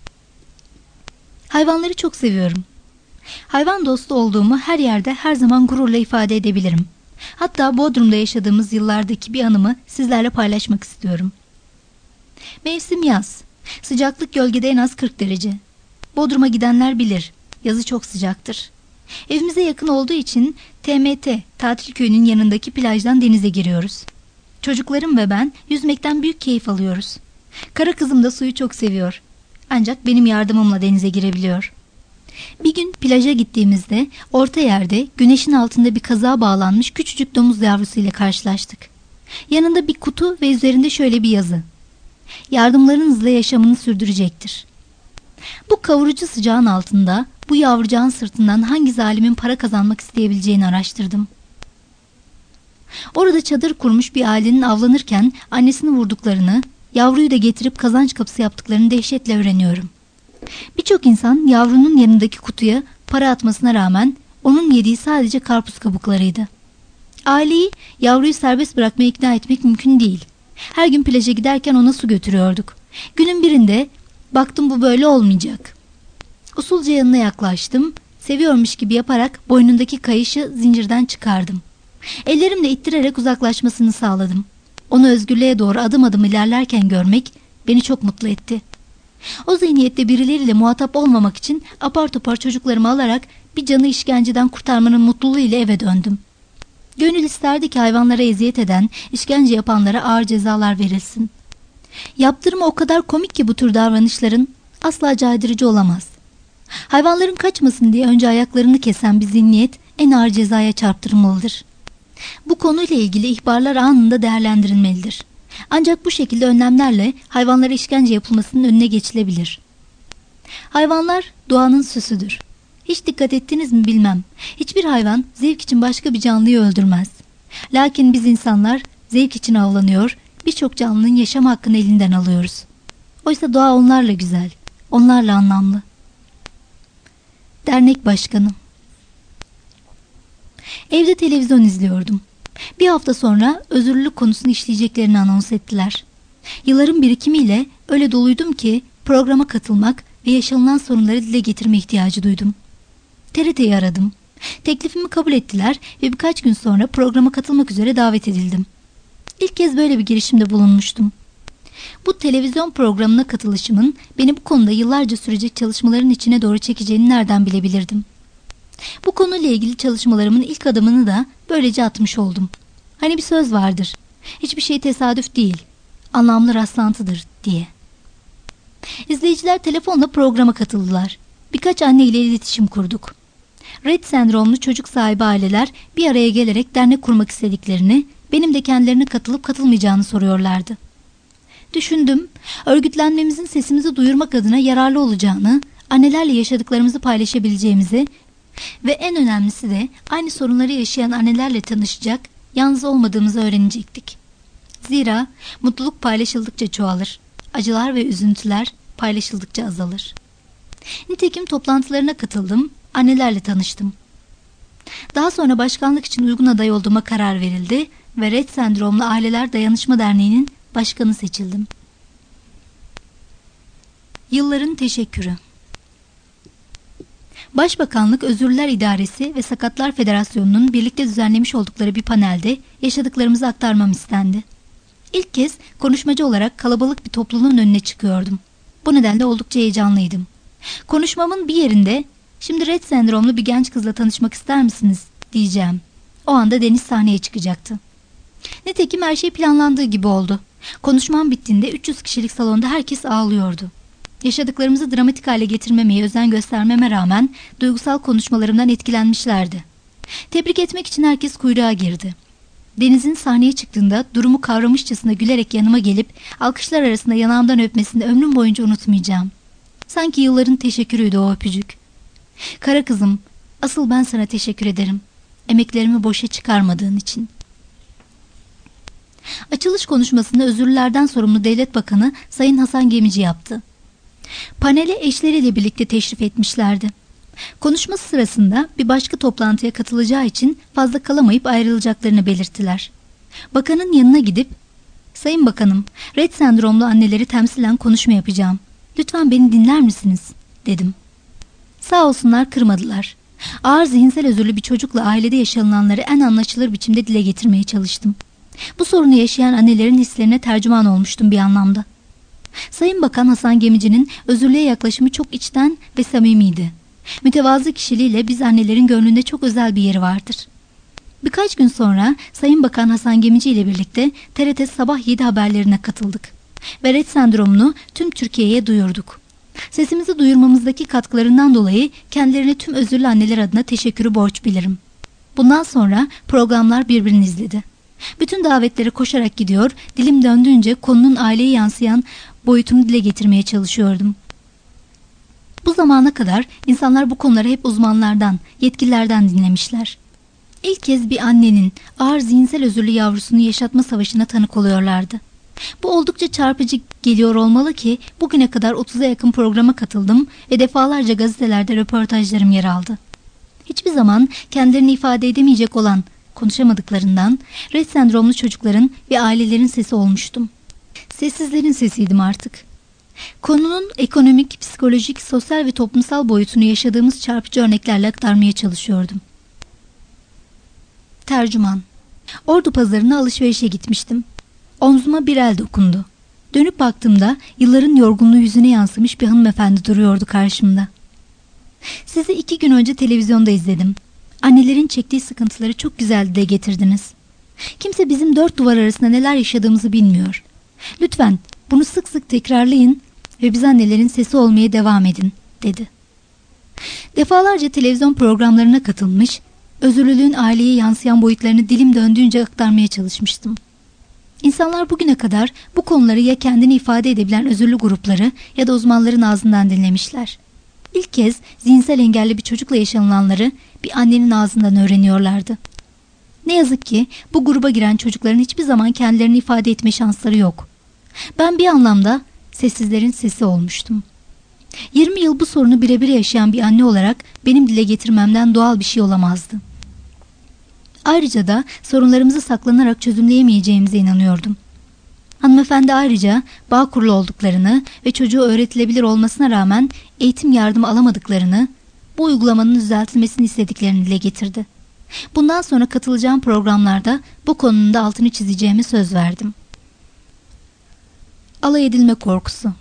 Hayvanları çok seviyorum. Hayvan dostu olduğumu her yerde her zaman gururla ifade edebilirim. Hatta Bodrum'da yaşadığımız yıllardaki bir anımı sizlerle paylaşmak istiyorum. Mevsim yaz. Sıcaklık gölgede en az 40 derece. Bodrum'a gidenler bilir. Yazı çok sıcaktır. Evimize yakın olduğu için TMT, tatil köyünün yanındaki plajdan denize giriyoruz. Çocuklarım ve ben yüzmekten büyük keyif alıyoruz. Kara kızım da suyu çok seviyor. Ancak benim yardımımla denize girebiliyor. Bir gün plaja gittiğimizde orta yerde güneşin altında bir kazığa bağlanmış küçücük domuz yavrusuyla karşılaştık. Yanında bir kutu ve üzerinde şöyle bir yazı. Yardımlarınızla yaşamını sürdürecektir. Bu kavurucu sıcağın altında bu yavrucağın sırtından hangi zalimin para kazanmak isteyebileceğini araştırdım. Orada çadır kurmuş bir ailenin avlanırken annesini vurduklarını, yavruyu da getirip kazanç kapısı yaptıklarını dehşetle öğreniyorum. Birçok insan yavrunun yanındaki kutuya para atmasına rağmen onun yediği sadece karpuz kabuklarıydı. Aileyi yavruyu serbest bırakmaya ikna etmek mümkün değil. Her gün plaja giderken ona su götürüyorduk. Günün birinde baktım bu böyle olmayacak. Usulca yanına yaklaştım. Seviyormuş gibi yaparak boynundaki kayışı zincirden çıkardım. Ellerimle ittirerek uzaklaşmasını sağladım. Onu özgürlüğe doğru adım adım ilerlerken görmek beni çok mutlu etti. O zihniyette birileriyle muhatap olmamak için apar topar çocuklarımı alarak bir canı işkenceden kurtarmanın mutluluğu ile eve döndüm. Gönül isterdi ki hayvanlara eziyet eden, işkence yapanlara ağır cezalar verilsin. Yaptırımı o kadar komik ki bu tür davranışların asla caydırıcı olamaz. Hayvanların kaçmasın diye önce ayaklarını kesen bir zihniyet en ağır cezaya çarptırılmalıdır. Bu konuyla ilgili ihbarlar anında değerlendirilmelidir. Ancak bu şekilde önlemlerle hayvanlara işkence yapılmasının önüne geçilebilir. Hayvanlar doğanın süsüdür. Hiç dikkat ettiniz mi bilmem. Hiçbir hayvan zevk için başka bir canlıyı öldürmez. Lakin biz insanlar zevk için avlanıyor, birçok canlının yaşam hakkını elinden alıyoruz. Oysa doğa onlarla güzel, onlarla anlamlı. Dernek başkanım. Evde televizyon izliyordum. Bir hafta sonra özürlülük konusunu işleyeceklerini anons ettiler. Yılların birikimiyle öyle doluydum ki programa katılmak ve yaşanılan sorunları dile getirme ihtiyacı duydum. TRT'yi aradım. Teklifimi kabul ettiler ve birkaç gün sonra programa katılmak üzere davet edildim. İlk kez böyle bir girişimde bulunmuştum. Bu televizyon programına katılışımın beni bu konuda yıllarca sürecek çalışmaların içine doğru çekeceğini nereden bilebilirdim? Bu konuyla ilgili çalışmalarımın ilk adımını da böylece atmış oldum. Hani bir söz vardır, hiçbir şey tesadüf değil, anlamlı rastlantıdır diye. İzleyiciler telefonla programa katıldılar. Birkaç anne ile iletişim kurduk. Rett sendromlu çocuk sahibi aileler bir araya gelerek dernek kurmak istediklerini, benim de kendilerine katılıp katılmayacağını soruyorlardı. Düşündüm, örgütlenmemizin sesimizi duyurmak adına yararlı olacağını, annelerle yaşadıklarımızı paylaşabileceğimizi ve en önemlisi de aynı sorunları yaşayan annelerle tanışacak, yalnız olmadığımızı öğrenecektik. Zira mutluluk paylaşıldıkça çoğalır, acılar ve üzüntüler paylaşıldıkça azalır. Nitekim toplantılarına katıldım, annelerle tanıştım. Daha sonra başkanlık için uygun aday olduğuma karar verildi ve Rett Sendromlu Aileler Dayanışma Derneği'nin başkanı seçildim. Yılların teşekkürü. Başbakanlık, Özürlüler İdaresi ve Sakatlar Federasyonu'nun birlikte düzenlemiş oldukları bir panelde yaşadıklarımızı aktarmam istendi. İlk kez konuşmacı olarak kalabalık bir topluluğun önüne çıkıyordum. Bu nedenle oldukça heyecanlıydım. Konuşmamın bir yerinde "Şimdi Rett sendromlu bir genç kızla tanışmak ister misiniz?" diyeceğim. O anda Deniz sahneye çıkacaktı. Nitekim her şey planlandığı gibi oldu. Konuşmam bittiğinde 300 kişilik salonda herkes ağlıyordu. Yaşadıklarımızı dramatik hale getirmemeye özen göstermeme rağmen duygusal konuşmalarımdan etkilenmişlerdi. Tebrik etmek için herkes kuyruğa girdi. Deniz'in sahneye çıktığında durumu kavramışçasına gülerek yanıma gelip alkışlar arasında yanağımdan öpmesini ömrüm boyunca unutmayacağım. Sanki yılların teşekkürüydü o öpücük. "Kara kızım, asıl ben sana teşekkür ederim. Emeklerimi boşa çıkarmadığın için." Açılış konuşmasını Özürlülerden sorumlu Devlet Bakanı Sayın Hasan Gemici yaptı. Panele eşleriyle birlikte teşrif etmişlerdi. Konuşması sırasında bir başka toplantıya katılacağı için fazla kalamayıp ayrılacaklarını belirttiler. Bakanın yanına gidip "Sayın Bakanım, Rett sendromlu anneleri temsilen konuşma yapacağım. Lütfen beni dinler misiniz?" dedim. Sağ olsunlar, kırmadılar. Ağır zihinsel özürlü bir çocukla ailede yaşanılanları en anlaşılır biçimde dile getirmeye çalıştım. Bu sorunu yaşayan annelerin hislerine tercüman olmuştum bir anlamda. Sayın Bakan Hasan Gemici'nin özürlüğe yaklaşımı çok içten ve samimiydi. Mütevazı kişiliğiyle biz annelerin gönlünde çok özel bir yeri vardır. Birkaç gün sonra Sayın Bakan Hasan Gemici ile birlikte TRT Sabah 7 haberlerine katıldık. Ve Rett sendromunu tüm Türkiye'ye duyurduk. Sesimizi duyurmamızdaki katkılarından dolayı kendilerine tüm özürlü anneler adına teşekkürü borç bilirim. Bundan sonra programlar birbirini izledi. Bütün davetlere koşarak gidiyor, dilim döndüğünce konunun aileye yansıyan boyutunu dile getirmeye çalışıyordum. Bu zamana kadar insanlar bu konuları hep uzmanlardan, yetkililerden dinlemişler. İlk kez bir annenin ağır zihinsel özürlü yavrusunu yaşatma savaşına tanık oluyorlardı. Bu oldukça çarpıcı geliyor olmalı ki bugüne kadar 30'a yakın programa katıldım ve defalarca gazetelerde röportajlarım yer aldı. Hiçbir zaman kendilerini ifade edemeyecek olan, konuşamadıklarından Rett sendromlu çocukların ve ailelerin sesi olmuştum. Sessizlerin sesiydim artık. Konunun ekonomik, psikolojik, sosyal ve toplumsal boyutunu yaşadığımız çarpıcı örneklerle aktarmaya çalışıyordum. Tercüman. Ordu pazarına alışverişe gitmiştim. Omzuma bir el dokundu. Dönüp baktığımda yılların yorgunluğu yüzüne yansımış bir hanımefendi duruyordu karşımda. "Sizi 2 gün önce televizyonda izledim. Annelerin çektiği sıkıntıları çok güzel dile getirdiniz. Kimse bizim 4 duvar arasında neler yaşadığımızı bilmiyor. Lütfen bunu sık sık tekrarlayın ve biz annelerin sesi olmaya devam edin," dedi. Defalarca televizyon programlarına katılmış, özürlülüğün aileye yansıyan boyutlarını dilim döndüğünce aktarmaya çalışmıştım. İnsanlar bugüne kadar bu konuları ya kendini ifade edebilen özürlü grupları ya da uzmanların ağzından dinlemişler. İlk kez zihinsel engelli bir çocukla yaşanılanları bir annenin ağzından öğreniyorlardı. Ne yazık ki bu gruba giren çocukların hiçbir zaman kendilerini ifade etme şansları yok. Ben bir anlamda sessizlerin sesi olmuştum. 20 yıl bu sorunu birebir yaşayan bir anne olarak benim dile getirmemden doğal bir şey olamazdı. Ayrıca da sorunlarımızı saklanarak çözümleyemeyeceğimize inanıyordum. Hanımefendi ayrıca Bağkurlu olduklarını ve çocuğu öğretilebilir olmasına rağmen eğitim yardımı alamadıklarını, bu uygulamanın düzeltilmesini istediklerini dile getirdi. Bundan sonra katılacağım programlarda bu konunun da altını çizeceğimi söz verdim. Alay edilme korkusu.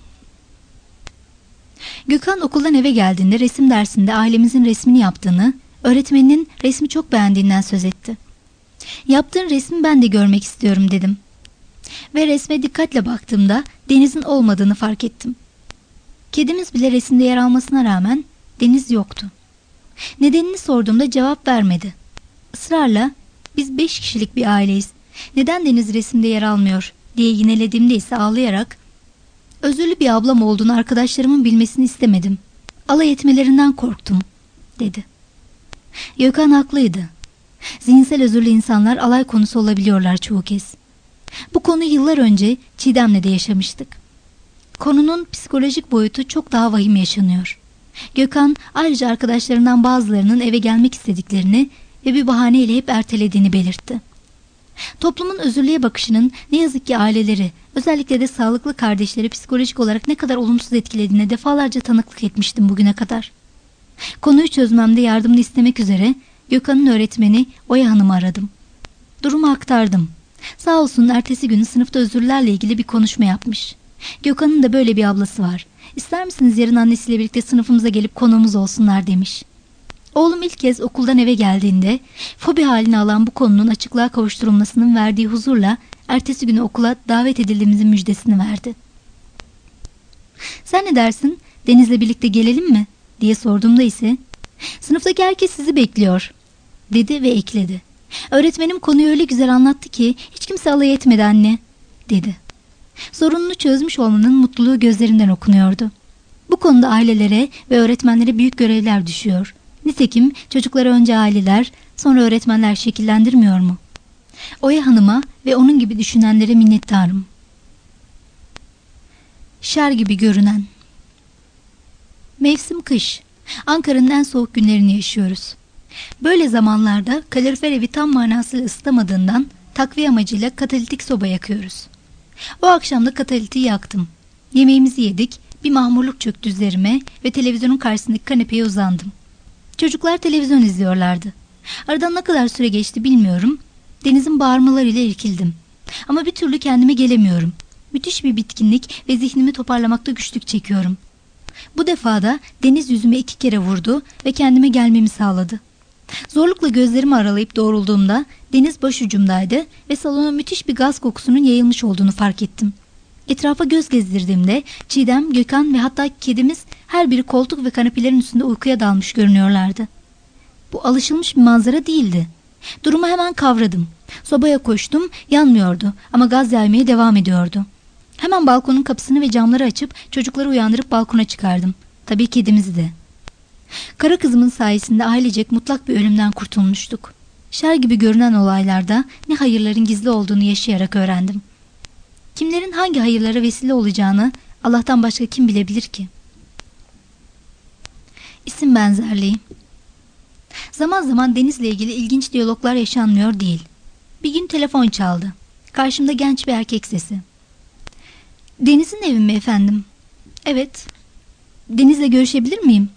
Gökhan okuldan eve geldiğinde resim dersinde ailemizin resmini yaptığını, öğretmeninin resmi çok beğendiğinden söz etti. "Yaptığın resmi ben de görmek istiyorum," dedim. Ve resme dikkatle baktığımda Deniz'in olmadığını fark ettim. Kedimiz bile resimde yer almasına rağmen Deniz yoktu. Nedenini sorduğumda cevap vermedi. Israrla "Biz 5 kişilik bir aileyiz. Neden Deniz resimde yer almıyor?" diye yinelediğimde ise ağlayarak "Özürlü bir ablam olduğunu arkadaşlarımın bilmesini istemedim. Alay etmelerinden korktum," dedi. Gökhan haklıydı. Zihinsel özürlü insanlar alay konusu olabiliyorlar çoğu kez. Bu konu yıllar önce Çiğdem'le de yaşamıştık. Konunun psikolojik boyutu çok daha vahim yaşanıyor. Gökhan ayrıca arkadaşlarından bazılarının eve gelmek istediklerini ve bir bahaneyle hep ertelediğini belirtti. Toplumun özürlüğe bakışının ne yazık ki aileleri, özellikle de sağlıklı kardeşleri psikolojik olarak ne kadar olumsuz etkilediğine defalarca tanıklık etmiştim bugüne kadar. Konuyu çözmemde yardımını istemek üzere Gökhan'ın öğretmeni Oya Hanım'ı aradım. Durumu aktardım. Sağ olsun ertesi günü sınıfta özürlerle ilgili bir konuşma yapmış. Gökhan'ın da böyle bir ablası var. İster misiniz yarın annesiyle birlikte sınıfımıza gelip konuğumuz olsunlar demiş. Oğlum ilk kez okuldan eve geldiğinde fobi halini alan bu konunun açıklığa kavuşturulmasının verdiği huzurla ertesi günü okula davet edildiğimizin müjdesini verdi. "Sen ne dersin? Deniz'le birlikte gelelim mi?" diye sorduğumda ise "Sınıftaki herkes sizi bekliyor," dedi ve ekledi. "Öğretmenim konuyu öyle güzel anlattı ki hiç kimse alay etmedi anne," dedi. Sorununu çözmüş olmanın mutluluğu gözlerinden okunuyordu. Bu konuda ailelere ve öğretmenlere büyük görevler düşüyor. Nitekim çocukları önce aileler, sonra öğretmenler şekillendirmiyor mu? Oya Hanım'a ve onun gibi düşünenlere minnettarım. Şer gibi görünen. Mevsim kış. Ankara'nın en soğuk günlerini yaşıyoruz. Böyle zamanlarda kalorifer evi tam manasıyla ısıtamadığından takviye amacıyla katalitik soba yakıyoruz. O akşam da katalitiği yaktım. Yemeğimizi yedik, bir mahmurluk çöktü üzerime ve televizyonun karşısındaki kanepeye uzandım. Çocuklar televizyon izliyorlardı. Aradan ne kadar süre geçti bilmiyorum. Deniz'in bağırmalarıyla irkildim. Ama bir türlü kendime gelemiyorum. Müthiş bir bitkinlik ve zihnimi toparlamakta güçlük çekiyorum. Bu defa da Deniz yüzüme 2 kere vurdu ve kendime gelmemi sağladı. Zorlukla gözlerimi aralayıp doğrulduğumda Deniz başucumdaydı ve salona müthiş bir gaz kokusunun yayılmış olduğunu fark ettim. Etrafa göz gezdirdiğimde Çiğdem, Gökhan ve hatta kedimiz her biri koltuk ve kanepelerin üstünde uykuya dalmış görünüyorlardı. Bu alışılmış bir manzara değildi. Durumu hemen kavradım. Sobaya koştum, yanmıyordu ama gaz yaymaya devam ediyordu. Hemen balkonun kapısını ve camları açıp çocukları uyandırıp balkona çıkardım. Tabii kedimizi de. Kara kızımın sayesinde ailecek mutlak bir ölümden kurtulmuştuk. Şer gibi görünen olaylarda ne hayırların gizli olduğunu yaşayarak öğrendim. Kimlerin hangi hayırlara vesile olacağını Allah'tan başka kim bilebilir ki? İsim benzerliği. Zaman zaman Deniz'le ilgili ilginç diyaloglar yaşanmıyor değil. Bir gün telefon çaldı. Karşımda genç bir erkek sesi. "Deniz'in evi mi efendim?" "Evet." "Deniz'le görüşebilir miyim?"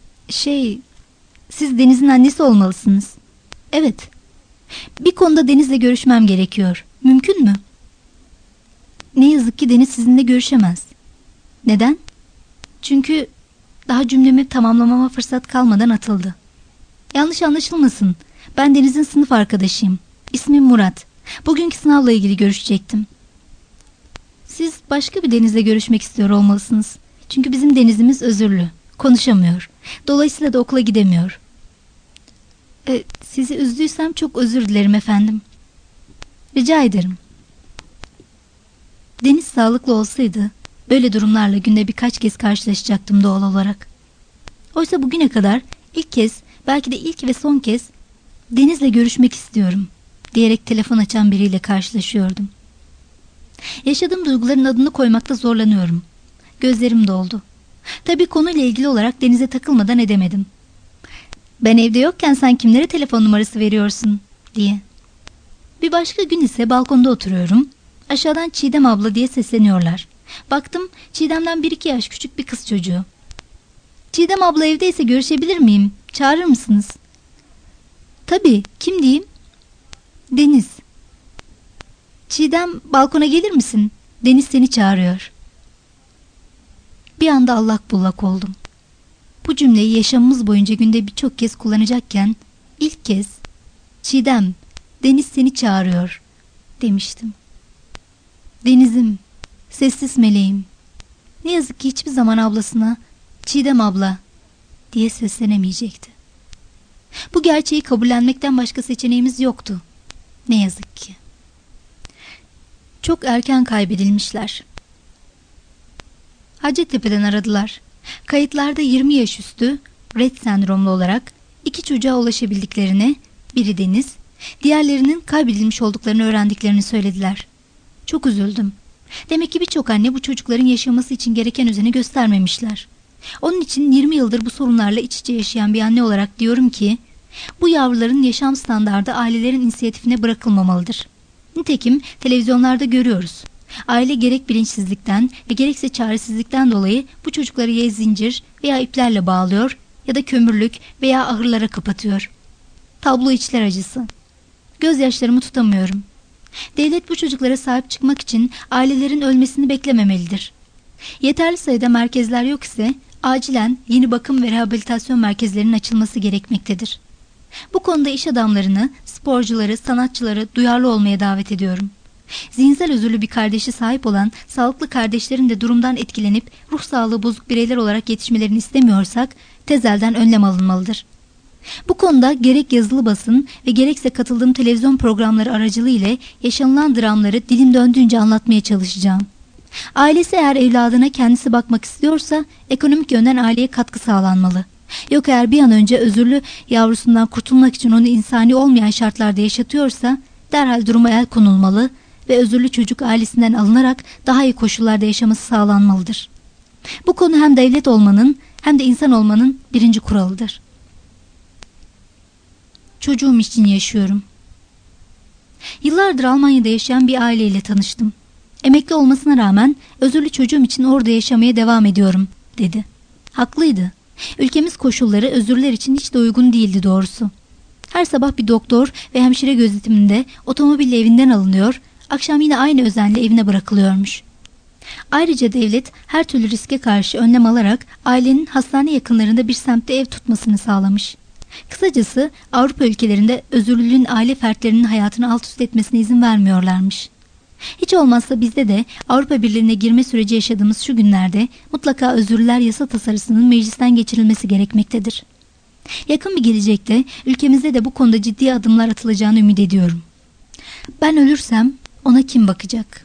Siz Deniz'in annesi olmalısınız." "Evet." "Bir konuda Deniz'le görüşmem gerekiyor. Mümkün mü?" "Ne yazık ki Deniz sizinle görüşemez." "Neden?" "Çünkü daha cümlemi tamamlamama fırsat kalmadan atıldı." "Yanlış anlaşılmasın. Ben Deniz'in sınıf arkadaşıyım. İsmim Murat. Bugünkü sınavla ilgili görüşecektim." "Siz başka bir Deniz'le görüşmek istiyor olmalısınız. Çünkü bizim Deniz'imiz özürlü. Konuşamıyor. Dolayısıyla da okula gidemiyor." Sizi üzdüysem çok özür dilerim efendim." "Rica ederim." Deniz sağlıklı olsaydı böyle durumlarla günde birkaç kez karşılaşacaktım doğal olarak. Oysa bugüne kadar ilk kez, belki de ilk ve son kez "Deniz'le görüşmek istiyorum" diyerek telefon açan biriyle karşılaşıyordum. Yaşadığım duyguların adını koymakta zorlanıyorum. Gözlerim doldu. Tabii konuyla ilgili olarak Deniz'e takılmadan edemedim. "Ben evde yokken sen kimlere telefon numarası veriyorsun?" diye. Bir başka gün ise balkonda oturuyorum. Aşağıdan "Çiğdem abla" diye sesleniyorlar. Baktım Çiğdem'den 1-2 yaş küçük bir kız çocuğu. "Çiğdem abla evdeyse görüşebilir miyim? Çağırır mısınız?" "Tabii, kim diyeyim?" "Deniz." "Çiğdem, balkona gelir misin? Deniz seni çağırıyor." Bir anda allak bullak oldum. Bu cümleyi yaşamımız boyunca günde birçok kez kullanacakken ilk kez "Çiğdem, Deniz seni çağırıyor" demiştim. Deniz'im, sessiz meleğim. Ne yazık ki hiçbir zaman ablasına "Çiğdem abla" diye seslenemeyecekti. Bu gerçeği kabullenmekten başka seçeneğimiz yoktu. Ne yazık ki. Çok erken kaybedilmişler. Hacettepe'den aradılar. Kayıtlarda 20 yaş üstü, Rett sendromlu olarak 2 çocuğa ulaşabildiklerini, biri Deniz, diğerlerinin kaybedilmiş olduklarını öğrendiklerini söylediler. Çok üzüldüm. Demek ki birçok anne bu çocukların yaşaması için gereken özeni göstermemişler. Onun için 20 yıldır bu sorunlarla iç içe yaşayan bir anne olarak diyorum ki, bu yavruların yaşam standardı ailelerin inisiyatifine bırakılmamalıdır. Nitekim televizyonlarda görüyoruz. Aile gerek bilinçsizlikten ve gerekse çaresizlikten dolayı bu çocukları ya zincir veya iplerle bağlıyor ya da kömürlük veya ahırlara kapatıyor. Tablo içler acısı. Gözyaşlarımı tutamıyorum. Devlet bu çocuklara sahip çıkmak için ailelerin ölmesini beklememelidir. Yeterli sayıda merkezler yok ise acilen yeni bakım ve rehabilitasyon merkezlerinin açılması gerekmektedir. Bu konuda iş adamlarını, sporcuları, sanatçıları duyarlı olmaya davet ediyorum. Zihinsel özürlü bir kardeşi sahip olan sağlıklı kardeşlerin de durumdan etkilenip ruh sağlığı bozuk bireyler olarak yetişmelerini istemiyorsak tezelden önlem alınmalıdır. Bu konuda gerek yazılı basın ve gerekse katıldığım televizyon programları aracılığıyla yaşanılan dramları dilim döndüğünce anlatmaya çalışacağım. Ailesi eğer evladına kendisi bakmak istiyorsa ekonomik yönden aileye katkı sağlanmalı. Yok eğer bir an önce özürlü yavrusundan kurtulmak için onu insani olmayan şartlarda yaşatıyorsa derhal duruma el konulmalı ve özürlü çocuk ailesinden alınarak daha iyi koşullarda yaşaması sağlanmalıdır. Bu konu hem devlet olmanın hem de insan olmanın birinci kuralıdır. Çocuğum için yaşıyorum. Yıllardır Almanya'da yaşayan bir aileyle tanıştım. Emekli olmasına rağmen özürlü çocuğum için orada yaşamaya devam ediyorum, dedi. Haklıydı. Ülkemiz koşulları özürler için hiç de uygun değildi doğrusu. Her sabah bir doktor ve hemşire gözetiminde otomobille evinden alınıyor, akşam yine aynı özenle evine bırakılıyormuş. Ayrıca devlet her türlü riske karşı önlem alarak ailenin hastane yakınlarında bir semtte ev tutmasını sağlamış. Kısacası Avrupa ülkelerinde özürlülüğün aile fertlerinin hayatını alt üst etmesine izin vermiyorlarmış. Hiç olmazsa bizde de Avrupa Birliği'ne girme süreci yaşadığımız şu günlerde mutlaka özürlüler yasa tasarısının meclisten geçirilmesi gerekmektedir. Yakın bir gelecekte ülkemizde de bu konuda ciddi adımlar atılacağını ümit ediyorum. Ben ölürsem ona kim bakacak?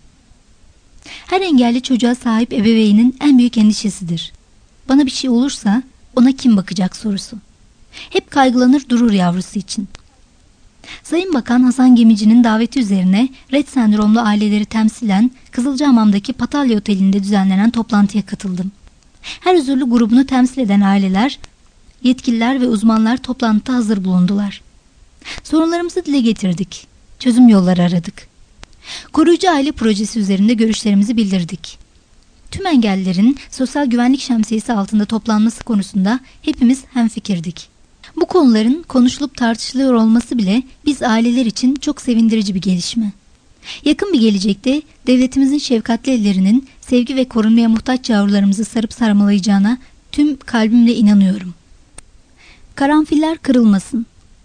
Her engelli çocuğa sahip ebeveynin en büyük endişesidir. Bana bir şey olursa ona kim bakacak sorusu. Hep kaygılanır durur yavrusu için. Sayın Bakan Hasan Gemici'nin daveti üzerine Rett sendromlu aileleri temsilen Kızılcahamam'daki Patalya Oteli'nde düzenlenen toplantıya katıldım. Her özürlü grubunu temsil eden aileler, yetkililer ve uzmanlar toplantıda hazır bulundular. Sorunlarımızı dile getirdik. Çözüm yolları aradık. Koruyucu aile projesi üzerinde görüşlerimizi bildirdik. Tüm engellilerin sosyal güvenlik şemsiyesi altında toplanması konusunda hepimiz hemfikirdik. Bu konuların konuşulup tartışılıyor olması bile biz aileler için çok sevindirici bir gelişme. Yakın bir gelecekte devletimizin şefkatli ellerinin sevgi ve korunmaya muhtaç yavrularımızı sarıp sarmalayacağına tüm kalbimle inanıyorum. Karanfiller kırılmasın.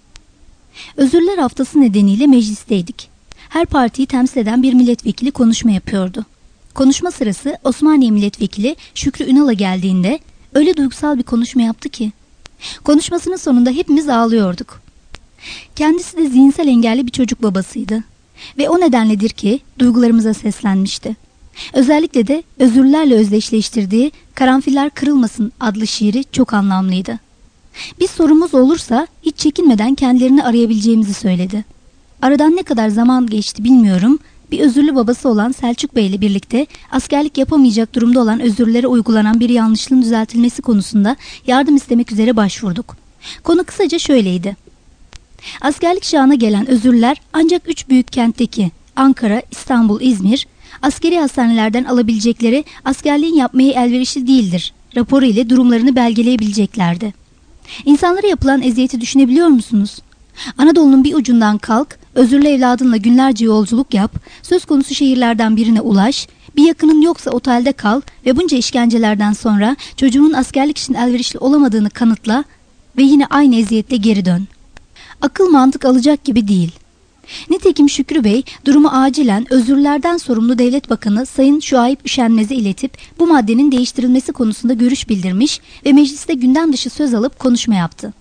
Özürler Haftası nedeniyle meclisteydik. Her partiyi temsil eden bir milletvekili konuşma yapıyordu. Konuşma sırası Osmaniye Milletvekili Şükrü Ünal'a geldiğinde öyle duygusal bir konuşma yaptı ki. Konuşmasının sonunda hepimiz ağlıyorduk. Kendisi de zihinsel engelli bir çocuk babasıydı. Ve o nedenledir ki duygularımıza seslenmişti. Özellikle de özürlerle özdeşleştirdiği Karanfiller Kırılmasın adlı şiiri çok anlamlıydı. Bir sorumuz olursa hiç çekinmeden kendilerini arayabileceğimizi söyledi. Aradan ne kadar zaman geçti bilmiyorum. Bir özürlü babası olan Selçuk Bey ile birlikte askerlik yapamayacak durumda olan özürlülere uygulanan bir yanlışlığın düzeltilmesi konusunda yardım istemek üzere başvurduk. Konu kısaca şöyleydi. Askerlik çağına gelen özürlüler ancak 3 büyük kentteki Ankara, İstanbul, İzmir, askeri hastanelerden alabilecekleri askerliğin yapmaya elverişli değildir raporu ile durumlarını belgeleyebileceklerdi. İnsanlara yapılan eziyeti düşünebiliyor musunuz? Anadolu'nun bir ucundan kalk, özürlü evladınla günlerce yolculuk yap, söz konusu şehirlerden birine ulaş, bir yakının yoksa otelde kal ve bunca işkencelerden sonra çocuğunun askerlik için elverişli olamadığını kanıtla ve yine aynı eziyetle geri dön. Akıl mantık alacak gibi değil. Nitekim Şükrü Bey durumu acilen özürlerden sorumlu Devlet Bakanı Sayın Şuayb Üşenmez'e iletip bu maddenin değiştirilmesi konusunda görüş bildirmiş ve mecliste gündem dışı söz alıp konuşma yaptı.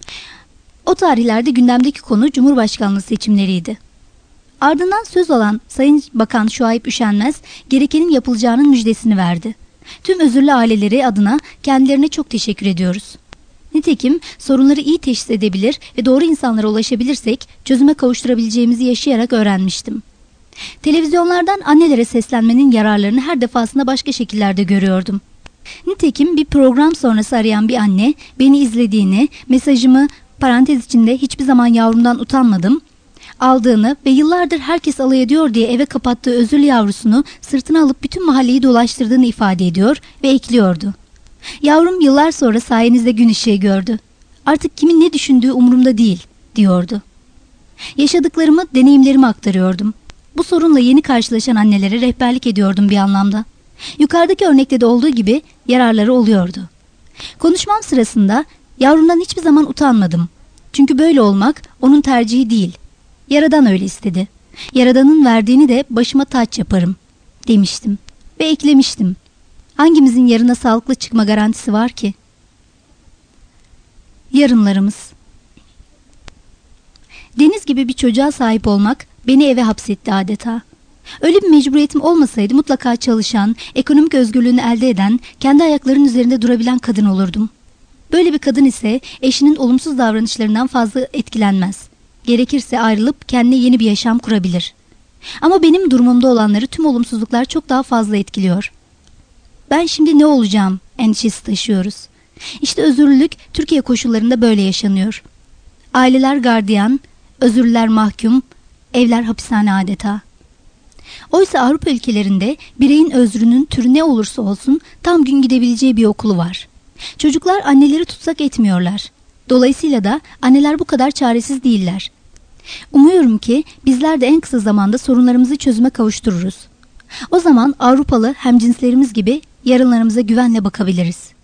O tarihlerde gündemdeki konu Cumhurbaşkanlığı seçimleriydi. Ardından söz alan Sayın Bakan Şuayb Üşenmez gerekenin yapılacağının müjdesini verdi. Tüm özürlü aileleri adına kendilerine çok teşekkür ediyoruz. Nitekim sorunları iyi teşhis edebilir ve doğru insanlara ulaşabilirsek çözüme kavuşturabileceğimizi yaşayarak öğrenmiştim. Televizyonlardan annelere seslenmenin yararlarını her defasında başka şekillerde görüyordum. Nitekim bir program sonrası arayan bir anne beni izlediğini, mesajımı parantez içinde hiçbir zaman yavrumdan utanmadım aldığını ve yıllardır herkes alay ediyor diye eve kapattığı özürlü yavrusunu sırtına alıp bütün mahalleyi dolaştırdığını ifade ediyor ve ekliyordu. Yavrum yıllar sonra sayenizde gün ışığı gördü. Artık kimin ne düşündüğü umurumda değil, diyordu. Yaşadıklarımı, deneyimlerimi aktarıyordum. Bu sorunla yeni karşılaşan annelere rehberlik ediyordum bir anlamda. Yukarıdaki örnekte de olduğu gibi yararları oluyordu. Konuşmam sırasında yavrumdan hiçbir zaman utanmadım. Çünkü böyle olmak onun tercihi değil. Yaradan öyle istedi. Yaradanın verdiğini de başıma taç yaparım, demiştim. Ve eklemiştim. Hangimizin yarına sağlıklı çıkma garantisi var ki? Yarınlarımız. Deniz gibi bir çocuğa sahip olmak beni eve hapsetti adeta. Öyle bir mecburiyetim olmasaydı mutlaka çalışan, ekonomik özgürlüğünü elde eden, kendi ayaklarının üzerinde durabilen kadın olurdum. Böyle bir kadın ise eşinin olumsuz davranışlarından fazla etkilenmez. Gerekirse ayrılıp kendine yeni bir yaşam kurabilir. Ama benim durumumda olanları tüm olumsuzluklar çok daha fazla etkiliyor. Ben şimdi ne olacağım endişesi taşıyoruz. İşte özürlülük Türkiye koşullarında böyle yaşanıyor. Aileler gardiyan, özürlüler mahkum, evler hapishane adeta. Oysa Avrupa ülkelerinde bireyin özrünün türü ne olursa olsun tam gün gidebileceği bir okulu var. Çocuklar anneleri tutsak etmiyorlar. Dolayısıyla da anneler bu kadar çaresiz değiller. Umuyorum ki bizler de en kısa zamanda sorunlarımızı çözüme kavuştururuz. O zaman Avrupalı hemcinslerimiz gibi yarınlarımıza güvenle bakabiliriz.